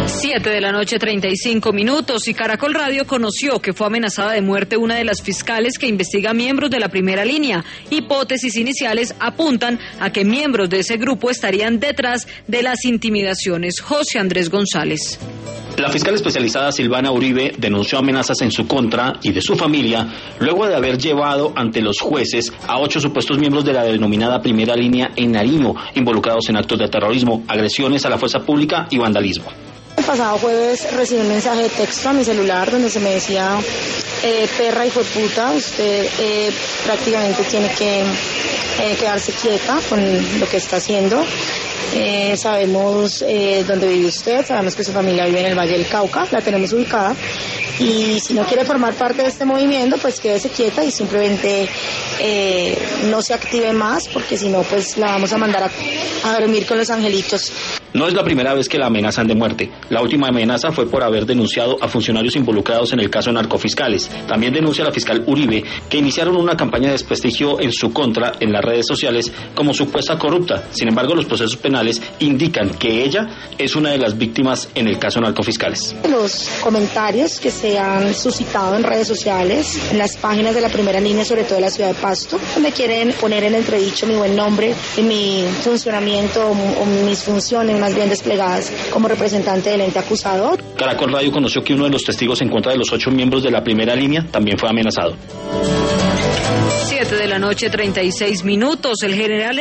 7:35 y Caracol Radio conoció que fue amenazada de muerte una de las fiscales que investiga miembros de la primera línea. Hipótesis iniciales apuntan a que miembros de ese grupo estarían detrás de las intimidaciones. José Andrés González. La fiscal especializada Silvana Uribe denunció amenazas en su contra y de su familia luego de haber llevado ante los jueces a 8 supuestos miembros de la denominada primera línea en Nariño, involucrados en actos de terrorismo, agresiones a la fuerza pública y vandalismo. El pasado jueves recibí un mensaje de texto a mi celular donde se me decía, perra hijo de puta, usted prácticamente tiene que quedarse quieta con lo que está haciendo. Sabemos dónde vive usted, sabemos que su familia vive en el Valle del Cauca, la tenemos ubicada, y si no quiere formar parte de este movimiento, pues quédese quieta y simplemente no se active más, porque si no, pues la vamos a mandar a dormir con los angelitos. No es la primera vez que la amenazan de muerte. La última amenaza fue por haber denunciado a funcionarios involucrados en el caso narcofiscales. También denuncia la fiscal Uribe que iniciaron una campaña de desprestigio en su contra en las redes sociales como supuesta corrupta. Sin embargo, los procesos penales indican que ella es una de las víctimas en el caso narcofiscales. Los comentarios que se han suscitado en redes sociales, en las páginas de la primera línea, sobre todo de la ciudad de Pasto, donde quieren poner en entredicho mi buen nombre y mi funcionamiento o mis funciones más bien desplegadas como representante del ente acusador. Caracol Radio conoció que uno de los testigos en contra de los 8 miembros de la primera línea también fue amenazado. 7:36 PM. El general